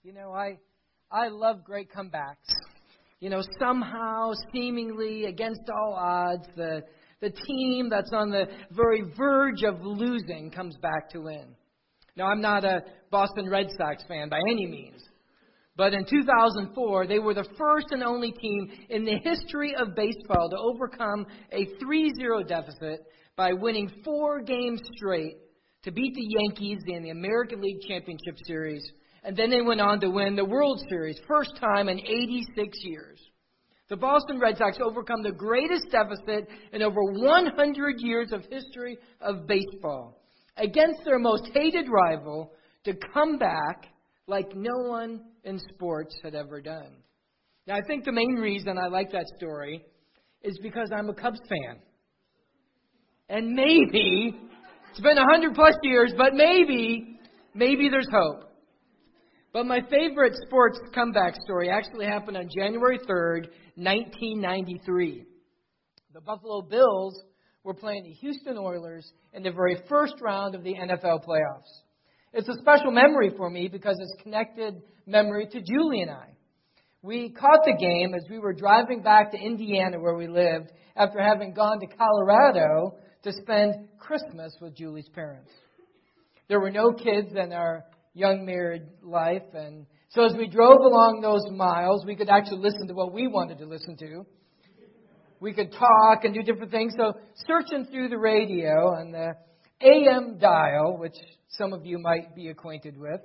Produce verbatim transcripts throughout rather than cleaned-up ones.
You know, I I love great comebacks. You know, somehow, seemingly against all odds, the the team that's on the very verge of losing comes back to win. Now, I'm not a Boston Red Sox fan by any means. But in two thousand four, they were the first and only team in the history of baseball to overcome a three zero deficit by winning four games straight to beat the Yankees in the American League Championship Series. And then they went on to win the World Series, first time in eighty-six years. The Boston Red Sox overcome the greatest deficit in over one hundred years of history of baseball against their most hated rival to come back like no one in sports had ever done. Now, I think the main reason I like that story is because I'm a Cubs fan. And maybe, it's been one hundred plus years, but maybe, maybe there's hope. But my favorite sports comeback story actually happened on January third, nineteen ninety-three. The Buffalo Bills were playing the Houston Oilers in the very first round of the N F L playoffs. It's a special memory for me because it's connected memory to Julie and I. We caught the game as we were driving back to Indiana where we lived after having gone to Colorado to spend Christmas with Julie's parents. There were no kids in our young married life, and so as we drove along those miles, we could actually listen to what we wanted to listen to. We could talk and do different things. So searching through the radio on the A M dial, which some of you might be acquainted with,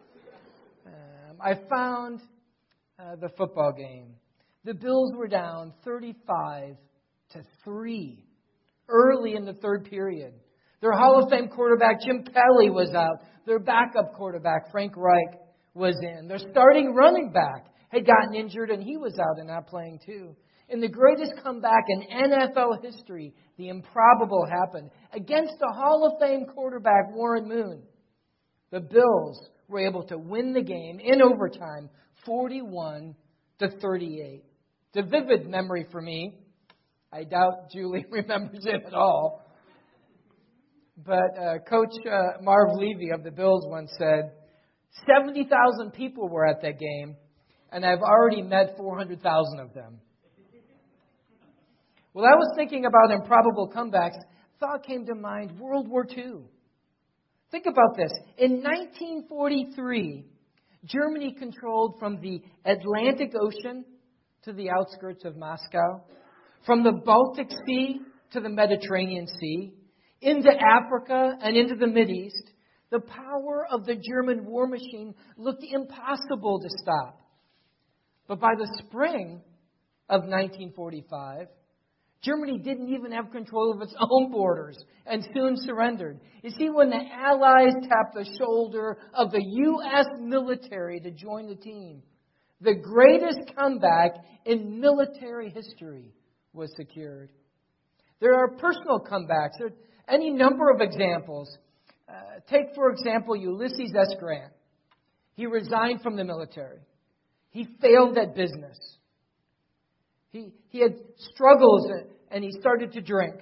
um, I found uh, the football game. The Bills were down thirty-five to three early in the third period. Their Hall of Fame quarterback, Jim Kelly, was out. Their backup quarterback, Frank Reich, was in. Their starting running back had gotten injured, and he was out and not playing too. In the greatest comeback in N F L history, the improbable happened. Against the Hall of Fame quarterback, Warren Moon, the Bills were able to win the game in overtime, forty-one to thirty-eight. It's a vivid memory for me. I doubt Julie remembers it at all. But uh, Coach uh, Marv Levy of the Bills once said, seventy thousand people were at that game, and I've already met four hundred thousand of them. Well, I was thinking about improbable comebacks. Thought came to mind World War Two. Think about this. In nineteen forty-three, Germany controlled from the Atlantic Ocean to the outskirts of Moscow, from the Baltic Sea to the Mediterranean Sea, into Africa and into the Mideast. The power of the German war machine looked impossible to stop. But by the spring of nineteen forty-five, Germany didn't even have control of its own borders and soon surrendered. You see, when the Allies tapped the shoulder of the U S military to join the team, the greatest comeback in military history was secured. There are personal comebacks. There are any number of examples. Uh, take, for example, Ulysses S. Grant. He resigned from the military. He failed at business. He, he had struggles and he started to drink.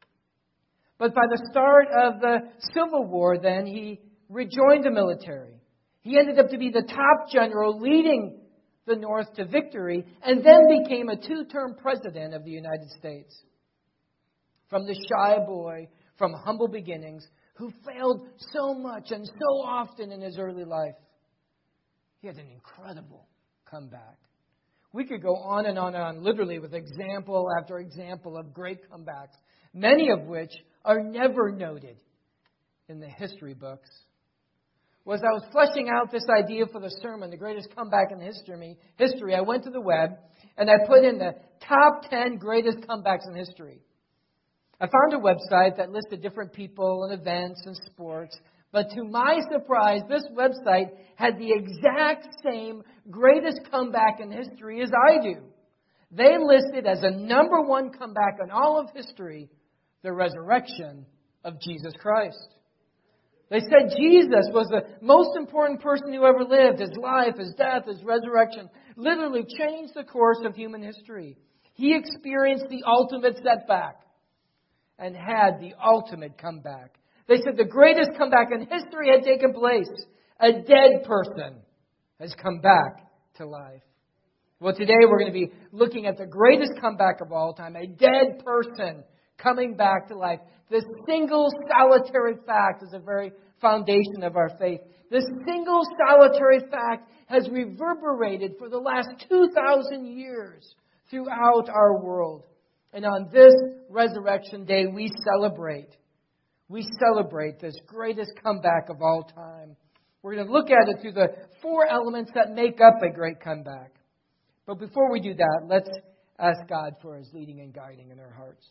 But by the start of the Civil War, then, he rejoined the military. He ended up to be the top general leading the North to victory and then became a two-term president of the United States. From the shy boy, from humble beginnings, who failed so much and so often in his early life, he had an incredible comeback. We could go on and on and on, literally with example after example of great comebacks, many of which are never noted in the history books. Well, as I was fleshing out this idea for the sermon, the greatest comeback in history, history, I went to the web and I put in the top ten greatest comebacks in history. I found a website that listed different people and events and sports. But to my surprise, this website had the exact same greatest comeback in history as I do. They listed as a number one comeback in all of history, the resurrection of Jesus Christ. They said Jesus was the most important person who ever lived. His life, his death, his resurrection literally changed the course of human history. He experienced the ultimate setback and had the ultimate comeback. They said the greatest comeback in history had taken place. A dead person has come back to life. Well, today we're going to be looking at the greatest comeback of all time, a dead person coming back to life. This single solitary fact is the very foundation of our faith. This single solitary fact has reverberated for the last two thousand years throughout our world. And on this Resurrection Day, we celebrate. We celebrate this greatest comeback of all time. We're going to look at it through the four elements that make up a great comeback. But before we do that, let's ask God for His leading and guiding in our hearts.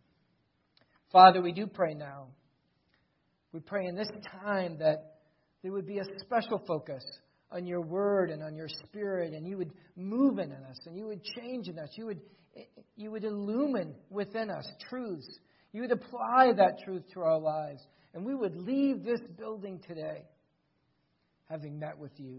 Father, we do pray now. We pray in this time that there would be a special focus on your Word and on your Spirit, and you would move in us, and you would change in us. You would, you would illumine within us truths. You would apply that truth to our lives, and we would leave this building today having met with you.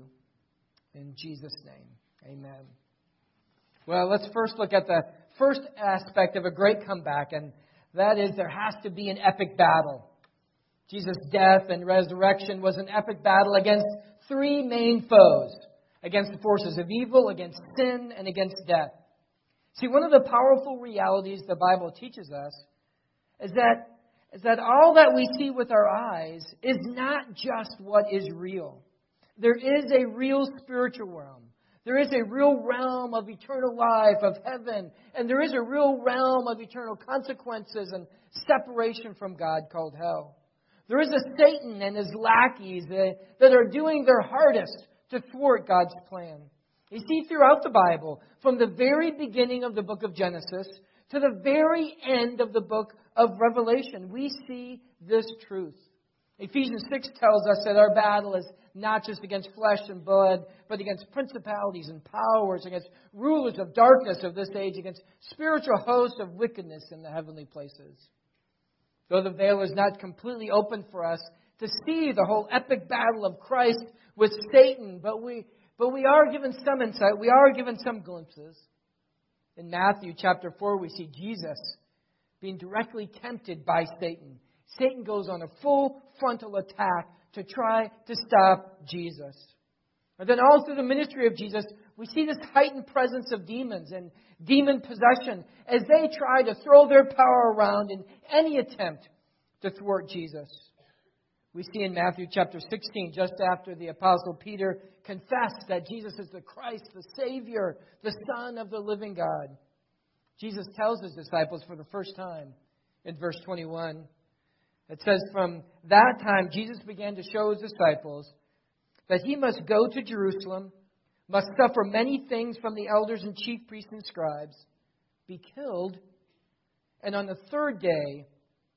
In Jesus' name, amen. Well, let's first look at the first aspect of a great comeback, and that is there has to be an epic battle. Jesus' death and resurrection was an epic battle against three main foes. Against the forces of evil, against sin, and against death. See, one of the powerful realities the Bible teaches us is that, is that all that we see with our eyes is not just what is real. There is a real spiritual realm. There is a real realm of eternal life, of heaven, and there is a real realm of eternal consequences and separation from God called hell. There is a Satan and his lackeys that, that are doing their hardest to thwart God's plan. You see, throughout the Bible, from the very beginning of the book of Genesis to the very end of the book of Revelation, we see this truth. Ephesians six tells us that our battle is not just against flesh and blood, but against principalities and powers, against rulers of darkness of this age, against spiritual hosts of wickedness in the heavenly places. Though the veil is not completely open for us to see the whole epic battle of Christ with Satan, but we, but we are given some insight, we are given some glimpses. In Matthew chapter four, we see Jesus being directly tempted by Satan. Satan goes on a full frontal attack to try to stop Jesus. And then all through the ministry of Jesus, we see this heightened presence of demons and demon possession as they try to throw their power around in any attempt to thwart Jesus. We see in Matthew chapter sixteen, just after the Apostle Peter confessed that Jesus is the Christ, the Savior, the Son of the living God, Jesus tells His disciples for the first time in verse twenty-one, it says, from that time Jesus began to show His disciples that He must go to Jerusalem, must suffer many things from the elders and chief priests and scribes, be killed, and on the third day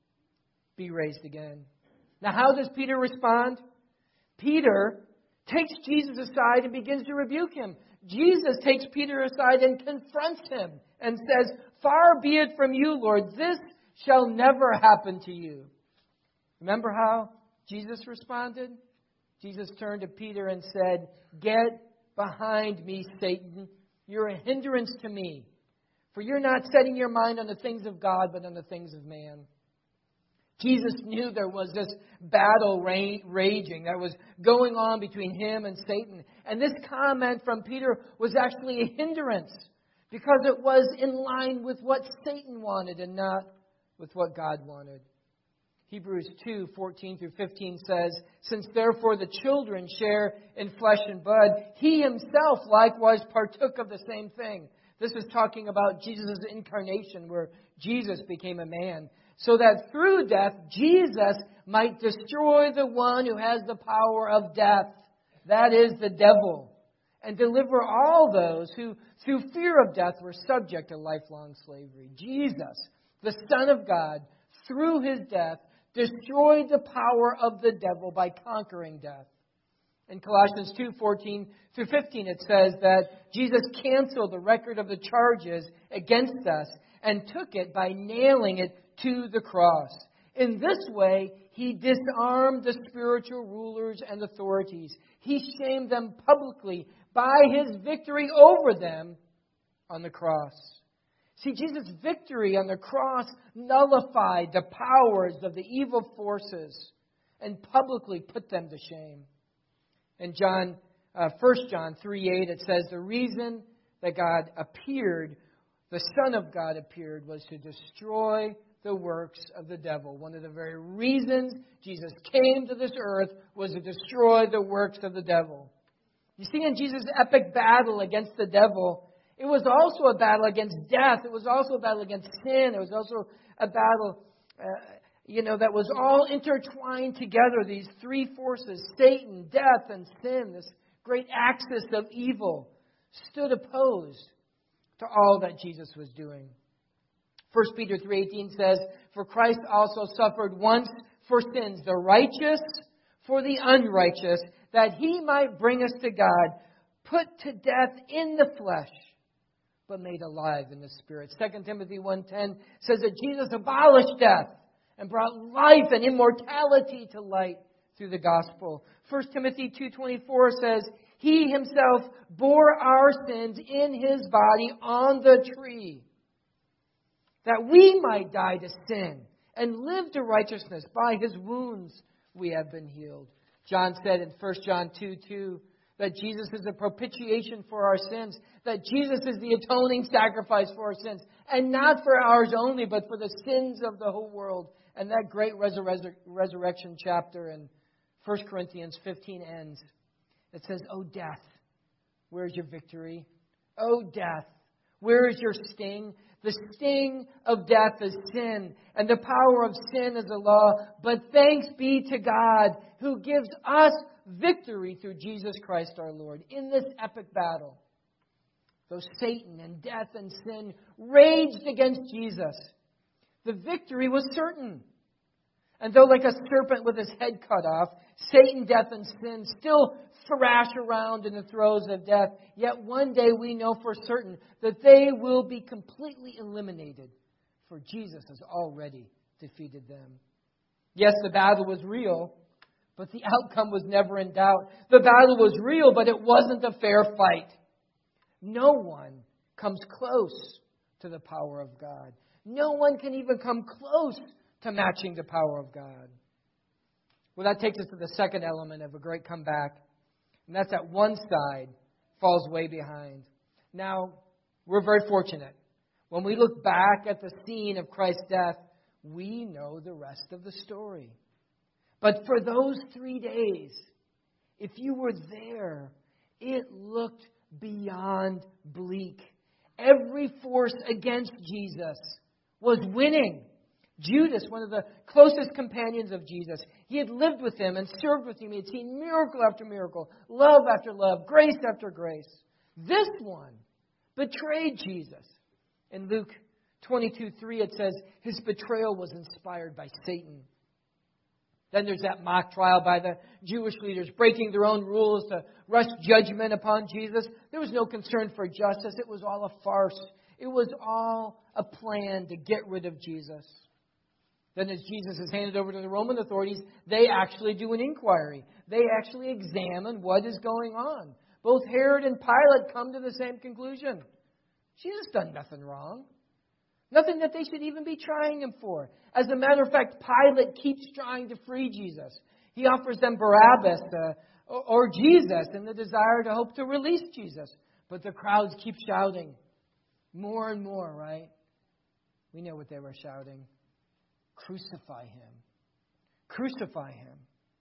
be raised again. Now, how does Peter respond? Peter takes Jesus aside and begins to rebuke him. Jesus takes Peter aside and confronts him and says, far be it from you, Lord, this shall never happen to you. Remember how Jesus responded? Jesus turned to Peter and said, get behind me, Satan. You're a hindrance to me. For you're not setting your mind on the things of God, but on the things of man. Jesus knew there was this battle raging that was going on between Him and Satan. And this comment from Peter was actually a hindrance because it was in line with what Satan wanted and not with what God wanted. Hebrews two, fourteen through fifteen says, since therefore the children share in flesh and blood, He Himself likewise partook of the same thing. This is talking about Jesus' incarnation, where Jesus became a man, so that through death Jesus might destroy the one who has the power of death, that is the devil, and deliver all those who through fear of death were subject to lifelong slavery. Jesus, the Son of God, through His death, destroyed the power of the devil by conquering death. In Colossians two, fourteen through fifteen, it says that Jesus canceled the record of the charges against us and took it by nailing it to the cross. In this way, He disarmed the spiritual rulers and authorities. He shamed them publicly by His victory over them on the cross. See, Jesus' victory on the cross nullified the powers of the evil forces and publicly put them to shame. In John uh, First John three eight, it says, the reason that God appeared, the Son of God appeared, was to destroy the works of the devil. One of the very reasons Jesus came to this earth was to destroy the works of the devil. You see, in Jesus' epic battle against the devil, it was also a battle against death. It was also a battle against sin. It was also a battle, uh, you know, that was all intertwined together. These three forces, Satan, death, and sin, this great axis of evil, stood opposed to all that Jesus was doing. First Peter three eighteen says, for Christ also suffered once for sins, the righteous for the unrighteous, that he might bring us to God, put to death in the flesh, but made alive in the Spirit. Second Timothy one ten says that Jesus abolished death and brought life and immortality to light through the gospel. First Timothy two twenty-four says, he himself bore our sins in his body on the tree, that we might die to sin and live to righteousness. By his wounds we have been healed. John said in First John two two that Jesus is a propitiation for our sins, that Jesus is the atoning sacrifice for our sins, and not for ours only, but for the sins of the whole world. And that great resur- resurrection chapter in First Corinthians fifteen ends. It says, O death, where's your victory? O death, where is your sting? The sting of death is sin, and the power of sin is the law. But thanks be to God who gives us victory through Jesus Christ our Lord. In this epic battle, though Satan and death and sin raged against Jesus, the victory was certain. And though like a serpent with his head cut off, Satan, death, and sin still thrash around in the throes of death, yet one day we know for certain that they will be completely eliminated, for Jesus has already defeated them. Yes, the battle was real, but the outcome was never in doubt. The battle was real, but it wasn't a fair fight. No one comes close to the power of God. No one can even come close to matching the power of God. Well, that takes us to the second element of a great comeback, and that's that one side falls way behind. Now, we're very fortunate. When we look back at the scene of Christ's death, we know the rest of the story. But for those three days, if you were there, it looked beyond bleak. Every force against Jesus was winning. Judas, one of the closest companions of Jesus, he had lived with him and served with him. He had seen miracle after miracle, love after love, grace after grace. This one betrayed Jesus. In Luke twenty-two three, it says his betrayal was inspired by Satan. Then there's that mock trial by the Jewish leaders, breaking their own rules to rush judgment upon Jesus. There was no concern for justice. It was all a farce. It was all a plan to get rid of Jesus. Then as Jesus is handed over to the Roman authorities, they actually do an inquiry. They actually examine what is going on. Both Herod and Pilate come to the same conclusion. Jesus done nothing wrong. Nothing that they should even be trying him for. As a matter of fact, Pilate keeps trying to free Jesus. He offers them Barabbas uh, or, or Jesus in the desire to hope to release Jesus. But the crowds keep shouting more and more, right? We know what they were shouting. Crucify him. Crucify him.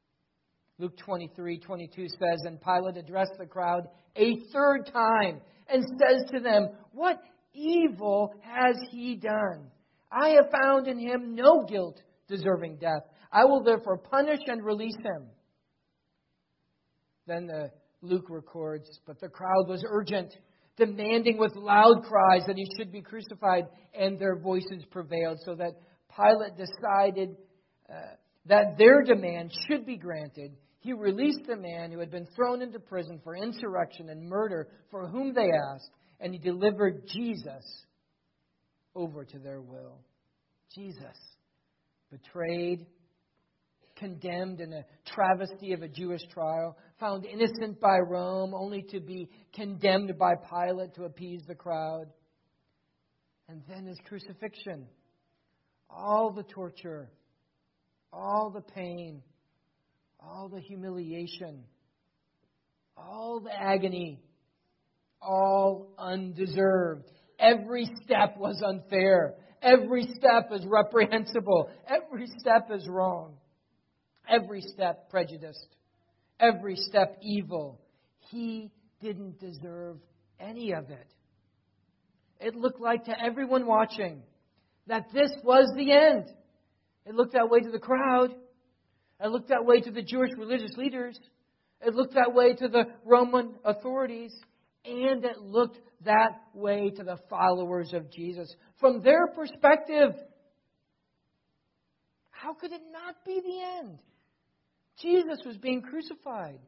Luke twenty-three twenty-two says, and Pilate addressed the crowd a third time and says to them, what evil has he done? I have found in him no guilt deserving death. I will therefore punish and release him. Then the Luke records, but the crowd was urgent, demanding with loud cries that he should be crucified, and their voices prevailed, so that Pilate decided uh, that their demand should be granted. He released the man who had been thrown into prison for insurrection and murder, for whom they asked, and he delivered Jesus over to their will. Jesus, betrayed, condemned in a travesty of a Jewish trial, found innocent by Rome, only to be condemned by Pilate to appease the crowd. And then his crucifixion. All the torture, all the pain, all the humiliation, All the agony, all undeserved. Every step was unfair. Every step is reprehensible. Every step is wrong. Every step prejudiced. Every step evil. He didn't deserve any of it. It looked like to everyone watching that this was the end. It looked that way to the crowd. It looked that way to the Jewish religious leaders. It looked that way to the Roman authorities. And it looked that way to the followers of Jesus. From their perspective, how could it not be the end? Jesus was being crucified.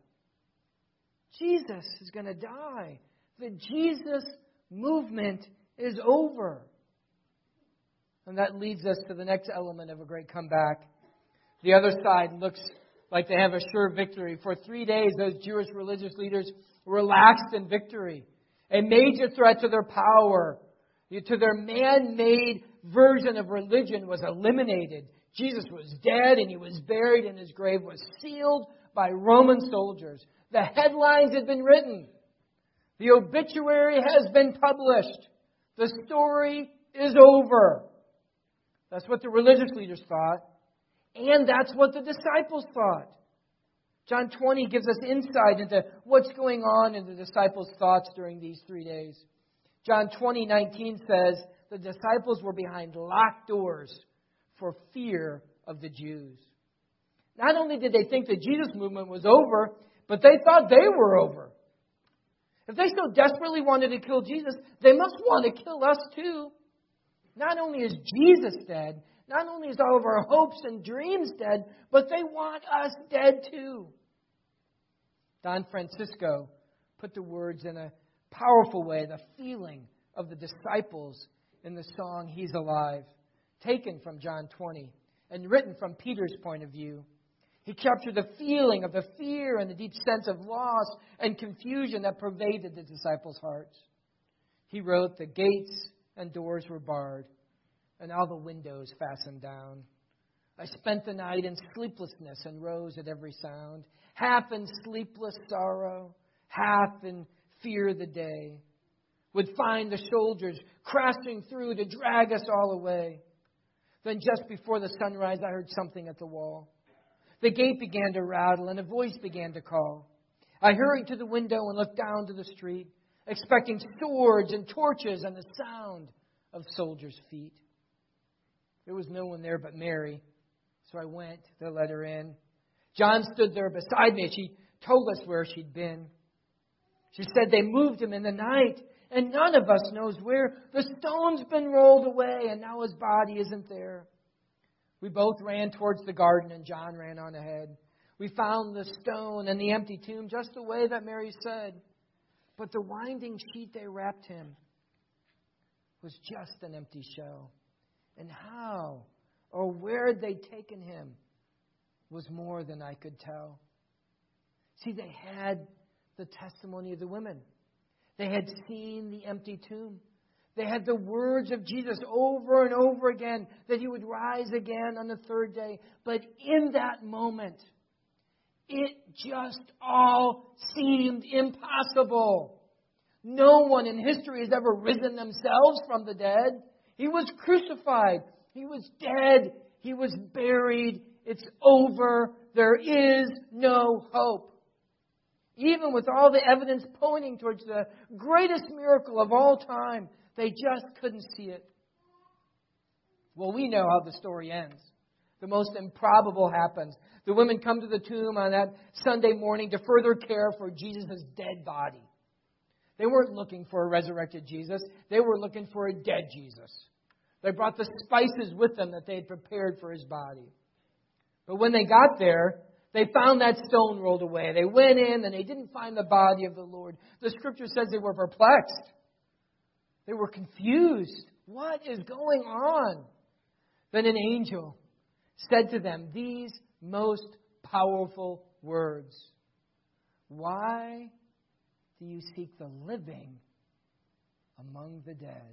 Jesus is going to die. The Jesus movement is over. And that leads us to the next element of a great comeback. The other side looks like they have a sure victory. For three days, those Jewish religious leaders relaxed in victory. A major threat to their power, to their man-made version of religion was eliminated. Jesus was dead and he was buried and his grave was sealed by Roman soldiers. The headlines had been written. The obituary has been published. The story is over. That's what the religious leaders thought. And that's what the disciples thought. John twenty gives us insight into what's going on in the disciples' thoughts during these three days. John twenty nineteen says the disciples were behind locked doors for fear of the Jews. Not only did they think the Jesus movement was over, but they thought they were over. If they so desperately wanted to kill Jesus, they must want to kill us too. Not only is Jesus dead, not only is all of our hopes and dreams dead, but they want us dead too. Don Francisco put the words in a powerful way, the feeling of the disciples in the song He's Alive, taken from John twenty and written from Peter's point of view. He captured the feeling of the fear and the deep sense of loss and confusion that pervaded the disciples' hearts. He wrote, the gates and doors were barred, and all the windows fastened down. I spent the night in sleeplessness and rose at every sound, half in sleepless sorrow, half in fear the day would find the soldiers crashing through to drag us all away. Then just before the sunrise, I heard something at the wall. The gate began to rattle and a voice began to call. I hurried to the window and looked down to the street, expecting swords and torches and the sound of soldiers' feet. There was no one there but Mary, so I went to let her in. John stood there beside me. She told us where she'd been. She said they moved him in the night, and none of us knows where. The stone's been rolled away, and now his body isn't there. We both ran towards the garden, and John ran on ahead. We found the stone and the empty tomb just the way that Mary said. But the winding sheet they wrapped him was just an empty shell. And how or where they'd taken him was more than I could tell. See, they had the testimony of the women. They had seen the empty tomb. They had the words of Jesus over and over again that he would rise again on the third day. But in that moment, it just all seemed impossible. No one in history has ever risen themselves from the dead. He was crucified. He was dead. He was buried. It's over. There is no hope. Even with all the evidence pointing towards the greatest miracle of all time, they just couldn't see it. Well, we know how the story ends. The most improbable happens. The women come to the tomb on that Sunday morning to further care for Jesus' dead body. They weren't looking for a resurrected Jesus. They were looking for a dead Jesus. They brought the spices with them that they had prepared for his body. But when they got there, they found that stone rolled away. They went in and they didn't find the body of the Lord. The scripture says they were perplexed. They were confused. What is going on? Then an angel said to them these most powerful words. Why do you seek the living among the dead?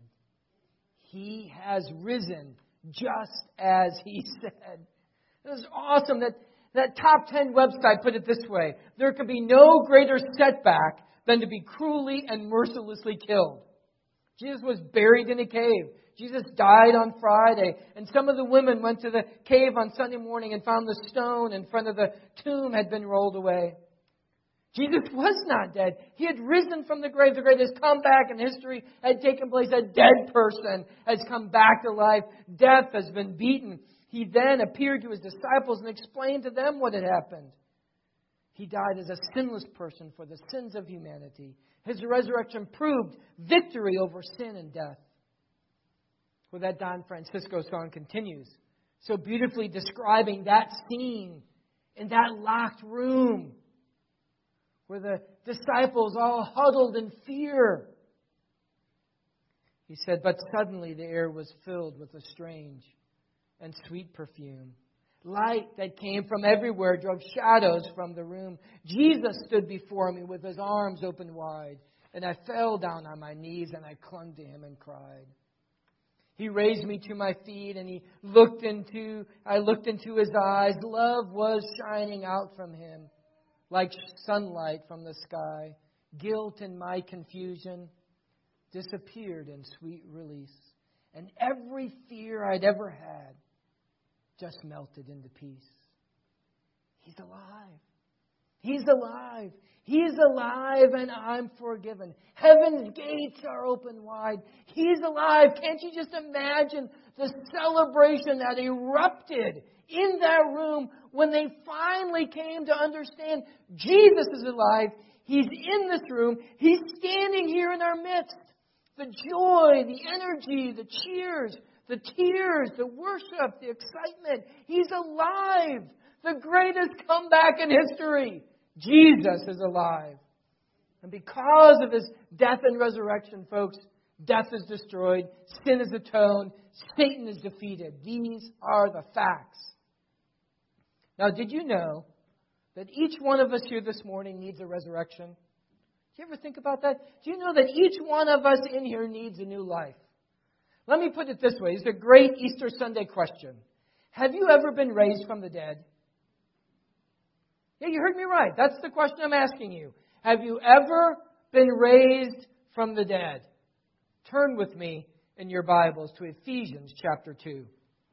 He has risen just as he said. It was awesome that That top ten website put it this way: there could be no greater setback than to be cruelly and mercilessly killed. Jesus was buried in a cave. Jesus died on Friday. And some of the women went to the cave on Sunday morning and found the stone in front of the tomb had been rolled away. Jesus was not dead. He had risen from the grave. The greatest comeback in history had taken place. A dead person has come back to life. Death has been beaten. He then appeared to his disciples and explained to them what had happened. He died as a sinless person for the sins of humanity. His resurrection proved victory over sin and death. Well, that Don Francisco song continues, so beautifully describing that scene in that locked room where the disciples all huddled in fear. He said, but suddenly the air was filled with a strange and sweet perfume. Light that came from everywhere drove shadows from the room. Jesus stood before me with his arms open wide, and I fell down on my knees and I clung to him and cried. He raised me to my feet and he looked into, I looked into his eyes. Love was shining out from him like sunlight from the sky. Guilt and my confusion disappeared in sweet release. And every fear I'd ever had just melted into peace. He's alive. He's alive. He's alive and I'm forgiven. Heaven's gates are open wide. He's alive. Can't you just imagine the celebration that erupted in that room when they finally came to understand Jesus is alive. He's in this room. He's standing here in our midst. The joy, the energy, the cheers, the tears, the worship, the excitement. He's alive. The greatest comeback in history. Jesus is alive. And because of his death and resurrection, folks, death is destroyed, sin is atoned, Satan is defeated. These are the facts. Now, did you know that each one of us here this morning needs a resurrection? Do you ever think about that? Do you know that each one of us in here needs a new life? Let me put it this way. It's a great Easter Sunday question. Have you ever been raised from the dead? Yeah, you heard me right. That's the question I'm asking you. Have you ever been raised from the dead? Turn with me in your Bibles to Ephesians chapter two.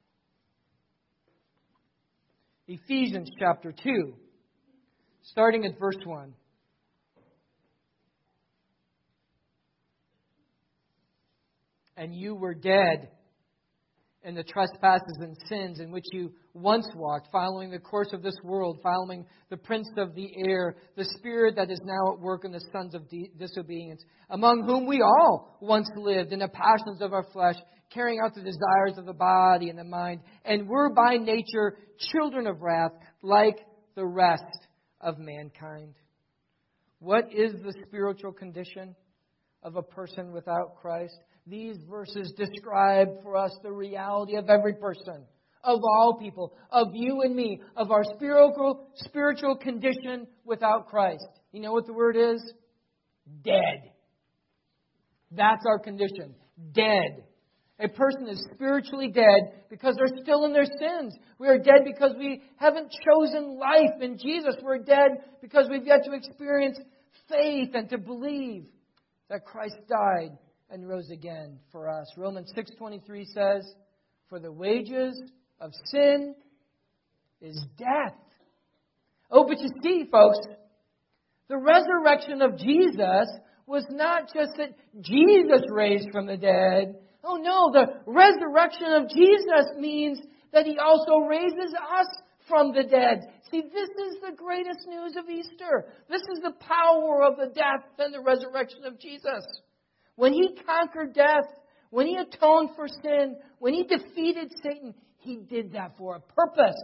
Ephesians chapter two, starting at verse one. And you were dead in the trespasses and sins in which you once walked, following the course of this world, following the prince of the air, the spirit that is now at work in the sons of de- disobedience, among whom we all once lived in the passions of our flesh, carrying out the desires of the body and the mind, and were by nature children of wrath, like the rest of mankind. What is the spiritual condition of a person without Christ? These verses describe for us the reality of every person, of all people, of you and me, of our spiritual spiritual condition without Christ. You know what the word is? Dead. That's our condition. Dead. A person is spiritually dead because they're still in their sins. We are dead because we haven't chosen life in Jesus. We're dead because we've yet to experience faith and to believe that Christ died and rose again for us. Romans six twenty-three says, for the wages of sin is death. Oh, but you see, folks, the resurrection of Jesus was not just that Jesus raised from the dead. Oh no, the resurrection of Jesus means that He also raises us from the dead. See, this is the greatest news of Easter. This is the power of the death and the resurrection of Jesus. When He conquered death, when He atoned for sin, when He defeated Satan, He did that for a purpose.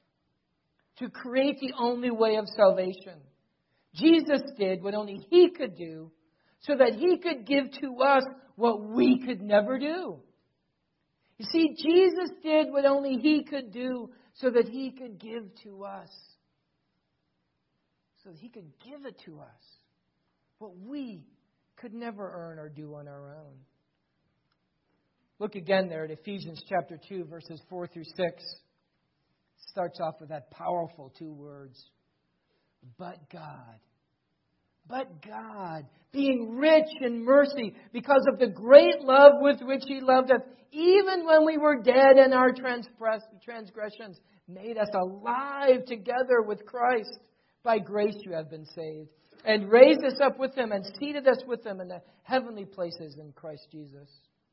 To create the only way of salvation. Jesus did what only He could do so that He could give to us what we could never do. You see, Jesus did what only He could do so that He could give to us. So that He could give it to us. What we could never earn or do on our own. Look again there at Ephesians chapter two, verses four through six. starts off with that powerful two words, but God. But God, being rich in mercy because of the great love with which He loved us, even when we were dead in our transgressions, made us alive together with Christ. By grace you have been saved. And raised us up with Him and seated us with Him in the heavenly places in Christ Jesus.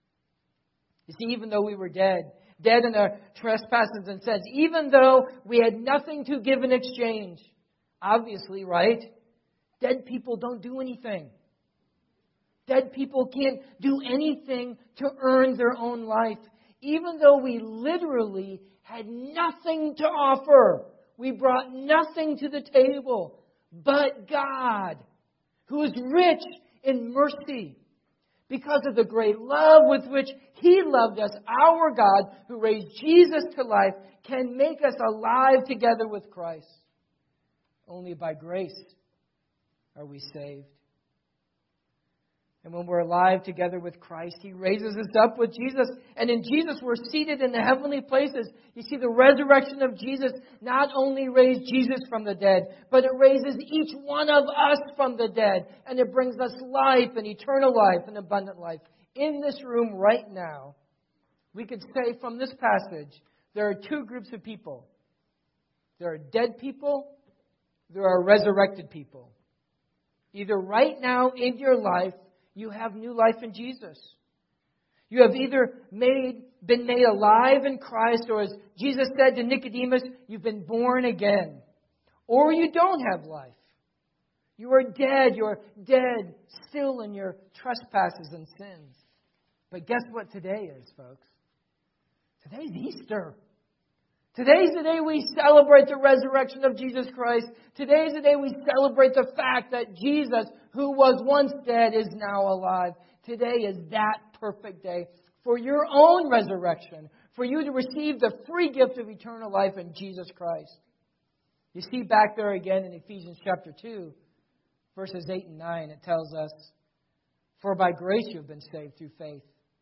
You see, even though we were dead, dead in our trespasses and sins, even though we had nothing to give in exchange, obviously, right? Dead people don't do anything. Dead people can't do anything to earn their own life. Even though we literally had nothing to offer, we brought nothing to the table, but God, who is rich in mercy, because of the great love with which He loved us, our God, who raised Jesus to life, can make us alive together with Christ. Only by grace are we saved. And when we're alive together with Christ, He raises us up with Jesus. And in Jesus, we're seated in the heavenly places. You see, the resurrection of Jesus not only raised Jesus from the dead, but it raises each one of us from the dead. And it brings us life and eternal life and abundant life. In this room right now, we could say from this passage, there are two groups of people. There are dead people. There are resurrected people. Either right now in your life, you have new life in Jesus. You have either made, been made alive in Christ, or as Jesus said to Nicodemus, you've been born again. Or you don't have life. You are dead. You are dead still in your trespasses and sins. But guess what today is, folks? Today's Easter. Today's the day we celebrate the resurrection of Jesus Christ. Today's the day we celebrate the fact that Jesus, who was once dead, is now alive. Today is that perfect day for your own resurrection, for you to receive the free gift of eternal life in Jesus Christ. You see back there again in Ephesians chapter two, verses eight and nine, it tells us, for by grace you have been saved through faith.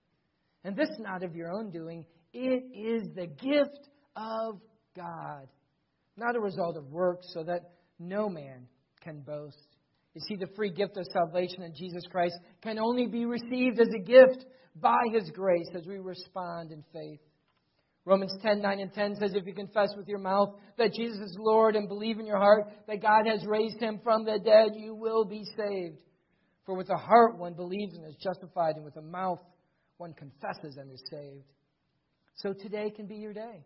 And this not of your own doing, it is the gift of God, not a result of works, so that no man can boast. You see, the free gift of salvation in Jesus Christ can only be received as a gift by His grace as we respond in faith. Romans ten, nine and ten says, if you confess with your mouth that Jesus is Lord and believe in your heart that God has raised Him from the dead, you will be saved. For with the heart one believes and is justified, and with the mouth one confesses and is saved. So today can be your day.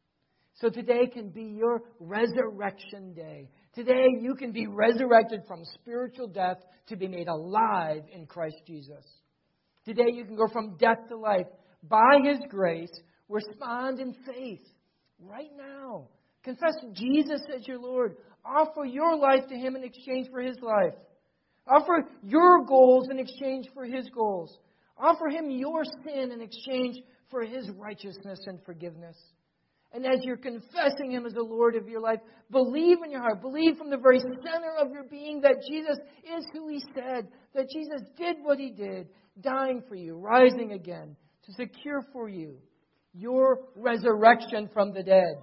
So today can be your resurrection day. Today you can be resurrected from spiritual death to be made alive in Christ Jesus. Today you can go from death to life. By His grace, respond in faith right now. Confess Jesus as your Lord. Offer your life to Him in exchange for His life. Offer your goals in exchange for His goals. Offer Him your sin in exchange for His righteousness and forgiveness. And as you're confessing Him as the Lord of your life, believe in your heart, believe from the very center of your being that Jesus is who He said, that Jesus did what He did, dying for you, rising again, to secure for you your resurrection from the dead,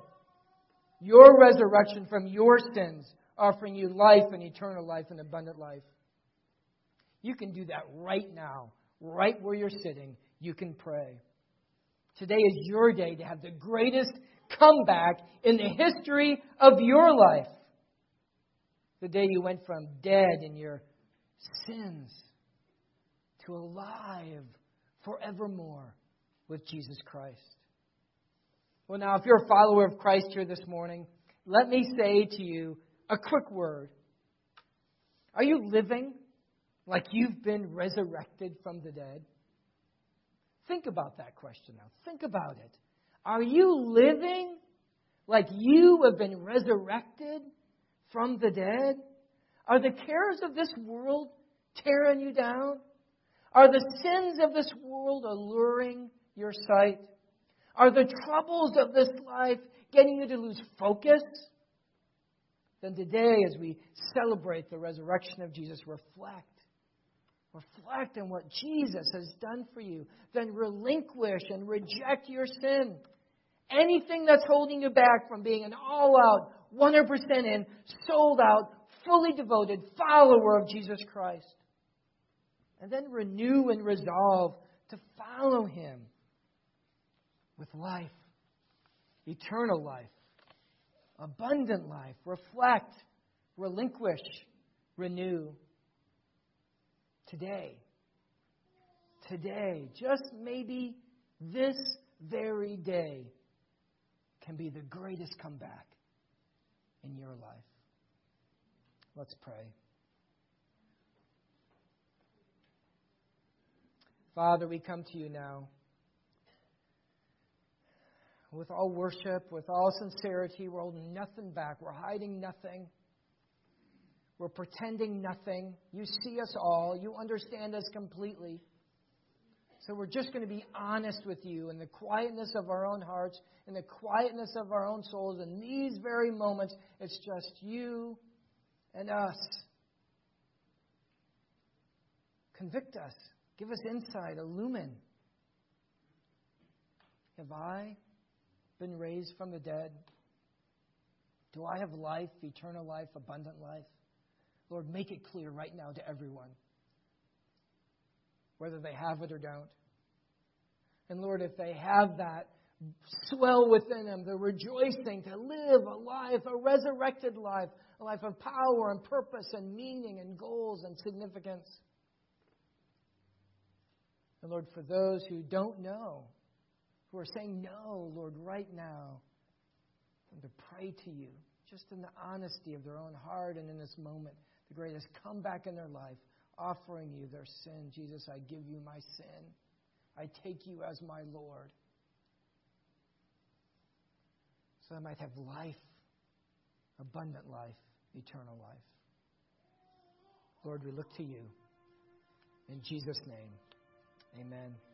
your resurrection from your sins, offering you life and eternal life and abundant life. You can do that right now, right where you're sitting. You can pray. Today is your day to have the greatest comeback in the history of your life. The day you went from dead in your sins to alive forevermore with Jesus Christ. Well, now, if you're a follower of Christ here this morning, let me say to you a quick word. Are you living like you've been resurrected from the dead? Think about that question now. Think about it. Are you living like you have been resurrected from the dead? Are the cares of this world tearing you down? Are the sins of this world alluring your sight? Are the troubles of this life getting you to lose focus? Then today, as we celebrate the resurrection of Jesus, reflect. Reflect on what Jesus has done for you. Then relinquish and reject your sin. anything that's holding you back from being an all-out, one hundred percent in, sold-out, fully devoted follower of Jesus Christ. And then renew and resolve to follow Him with life, eternal life, abundant life. Reflect, relinquish, renew. Today, today, just maybe this very day can be the greatest comeback in your life. Let's pray. Father, we come to you now with all worship, with all sincerity. We're holding nothing back. We're hiding nothing. We're pretending nothing. You see us all. You understand us completely. So we're just going to be honest with you in the quietness of our own hearts, in the quietness of our own souls. In these very moments, it's just you and us. Convict us. Give us insight. Illumine. Have I been raised from the dead? Do I have life, eternal life, abundant life? Lord, make it clear right now to everyone, whether they have it or don't. And Lord, if they have that, swell within them the rejoicing to live a life, a resurrected life, a life of power and purpose and meaning and goals and significance. And Lord, for those who don't know, who are saying no, Lord, right now, and to pray to you, just in the honesty of their own heart and in this moment, the greatest comeback in their life, offering you their sin. Jesus, I give you my sin. I take you as my Lord, so I might have life, abundant life, eternal life. Lord, we look to you. In Jesus' name, amen.